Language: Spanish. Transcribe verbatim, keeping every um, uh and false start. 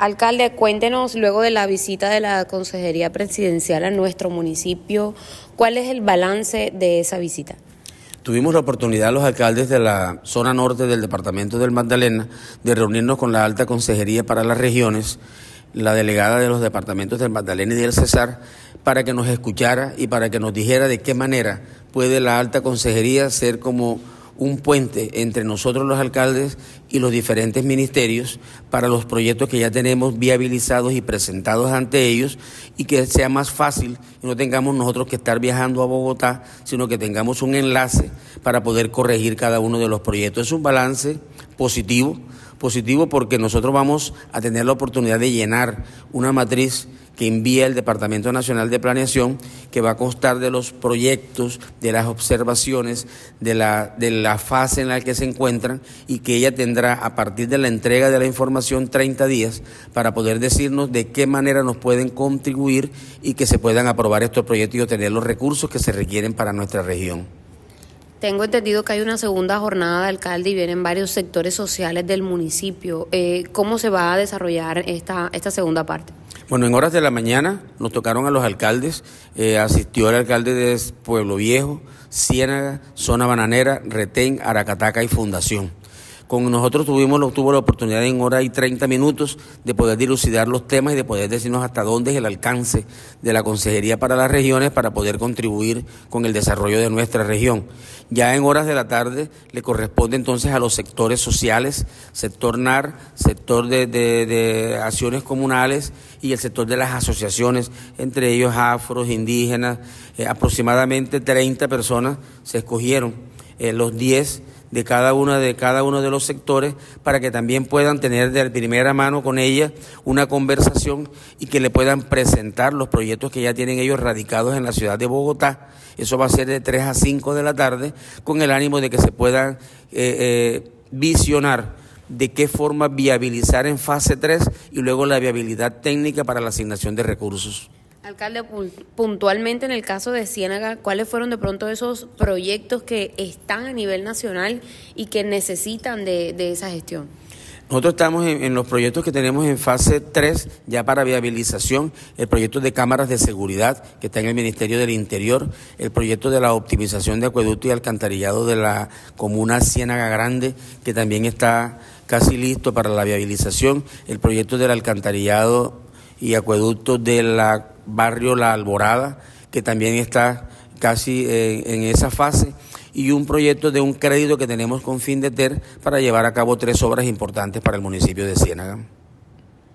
Alcalde, cuéntenos luego de la visita de la Consejería Presidencial a nuestro municipio, ¿cuál es el balance de esa visita? Tuvimos la oportunidad los alcaldes de la zona norte del departamento del Magdalena de reunirnos con la Alta Consejería para las Regiones, la delegada de los departamentos del Magdalena y del Cesar, para que nos escuchara y para que nos dijera de qué manera puede la Alta Consejería ser como un puente entre nosotros los alcaldes y los diferentes ministerios para los proyectos que ya tenemos viabilizados y presentados ante ellos, y que sea más fácil y no tengamos nosotros que estar viajando a Bogotá, sino que tengamos un enlace para poder corregir cada uno de los proyectos. Es un balance positivo, positivo porque nosotros vamos a tener la oportunidad de llenar una matriz que envía el Departamento Nacional de Planeación, que va a constar de los proyectos, de las observaciones, de la, de la fase en la que se encuentran, y que ella tendrá a partir de la entrega de la información treinta días para poder decirnos de qué manera nos pueden contribuir y que se puedan aprobar estos proyectos y obtener los recursos que se requieren para nuestra región. Tengo entendido que hay una segunda jornada de alcalde y vienen varios sectores sociales del municipio. Eh, ¿Cómo se va a desarrollar esta, esta segunda parte? Bueno, en horas de la mañana nos tocaron a los alcaldes, eh, asistió el alcalde de Pueblo Viejo, Ciénaga, Zona Bananera, Retén, Aracataca y Fundación. Con nosotros tuvimos tuvo la oportunidad en hora y treinta minutos de poder dilucidar los temas y de poder decirnos hasta dónde es el alcance de la Consejería para las Regiones para poder contribuir con el desarrollo de nuestra región. Ya en horas de la tarde le corresponde entonces a los sectores sociales, sector N A R, sector de, de, de acciones comunales y el sector de las asociaciones, entre ellos afros, indígenas, eh, aproximadamente treinta personas se escogieron, eh, los diez de cada una de cada uno de los sectores, para que también puedan tener de primera mano con ella una conversación y que le puedan presentar los proyectos que ya tienen ellos radicados en la ciudad de Bogotá. Eso va a ser de tres a cinco de la tarde, con el ánimo de que se puedan eh, eh, visionar de qué forma viabilizar en fase tres y luego la viabilidad técnica para la asignación de recursos. Alcalde, puntualmente en el caso de Ciénaga, ¿cuáles fueron de pronto esos proyectos que están a nivel nacional y que necesitan de, de esa gestión? Nosotros estamos en, en los proyectos que tenemos en fase tres, ya para viabilización, el proyecto de cámaras de seguridad que está en el Ministerio del Interior, el proyecto de la optimización de acueducto y alcantarillado de la comuna Ciénaga Grande, que también está casi listo para la viabilización, el proyecto del alcantarillado y acueducto de la barrio La Alborada, que también está casi eh, en esa fase, y un proyecto de un crédito que tenemos con Findeter para llevar a cabo tres obras importantes para el municipio de Ciénaga.